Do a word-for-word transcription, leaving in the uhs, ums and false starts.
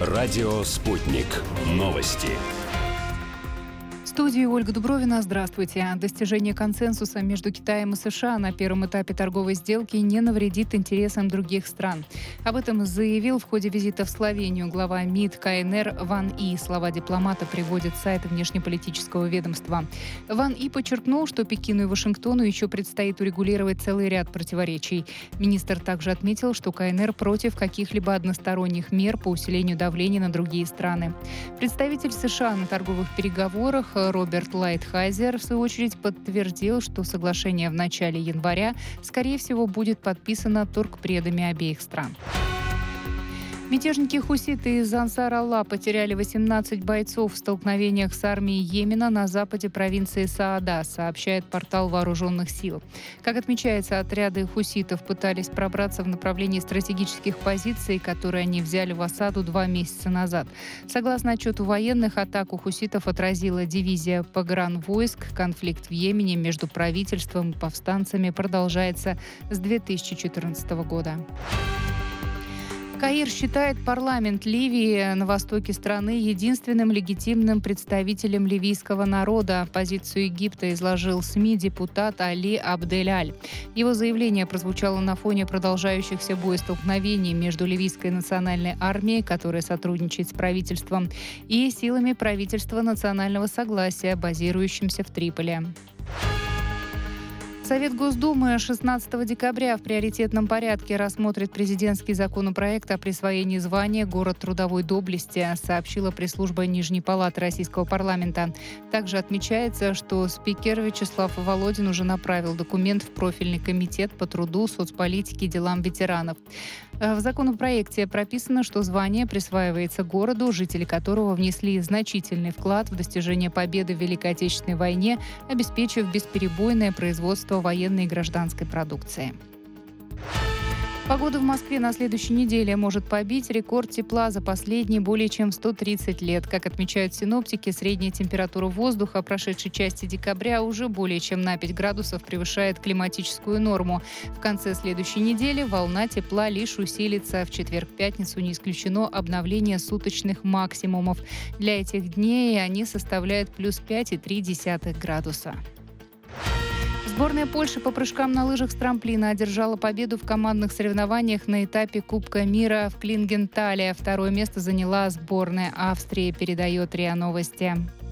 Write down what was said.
Радио «Спутник». Новости. В студии Ольга Дубровина. Здравствуйте. Достижение консенсуса между Китаем и США на первом этапе торговой сделки не навредит интересам других стран. Об этом заявил в ходе визита в Словению глава МИД КНР Ван И. Слова дипломата приводит сайт внешнеполитического ведомства. Ван И подчеркнул, что Пекину и Вашингтону еще предстоит урегулировать целый ряд противоречий. Министр также отметил, что КНР против каких-либо односторонних мер по усилению давления на другие страны. Представитель США на торговых переговорах Роберт Лайтхайзер, в свою очередь, подтвердил, что соглашение в начале января, скорее всего, будет подписано торгпредами обеих стран. Мятежники хуситы из Ансар Аллах потеряли восемнадцать бойцов в столкновениях с армией Йемена на западе провинции Саада, сообщает портал Вооруженных сил. Как отмечается, отряды хуситов пытались пробраться в направлении стратегических позиций, которые они взяли в осаду два месяца назад. Согласно отчету военных, атаку хуситов отразила дивизия погранвойск. Конфликт в Йемене между правительством и повстанцами продолжается с две тысячи четырнадцатого года. Каир считает парламент Ливии на востоке страны единственным легитимным представителем ливийского народа. Позицию Египта изложил СМИ депутат Али Абдель-Аль. Его заявление прозвучало на фоне продолжающихся боестолкновений между ливийской национальной армией, которая сотрудничает с правительством, и силами правительства национального согласия, базирующимся в Триполи. Совет Госдумы шестнадцатого декабря в приоритетном порядке рассмотрит президентский законопроект о присвоении звания «Город трудовой доблести», сообщила пресс-служба Нижней палаты Российского парламента. Также отмечается, что спикер Вячеслав Володин уже направил документ в профильный комитет по труду, соцполитике и делам ветеранов. В законопроекте прописано, что звание присваивается городу, жители которого внесли значительный вклад в достижение победы в Великой Отечественной войне, обеспечив бесперебойное производство военной и гражданской продукции. Погода в Москве на следующей неделе может побить рекорд тепла за последние более чем сто тридцать лет. Как отмечают синоптики, средняя температура воздуха в прошедшей части декабря уже более чем на пять градусов превышает климатическую норму. В конце следующей недели волна тепла лишь усилится. В четверг-пятницу не исключено обновление суточных максимумов. Для этих дней они составляют плюс пять и три десятых градуса. Сборная Польши по прыжкам на лыжах с трамплина одержала победу в командных соревнованиях на этапе Кубка мира в Клингентале. Второе место заняла сборная Австрии, передает РИА Новости.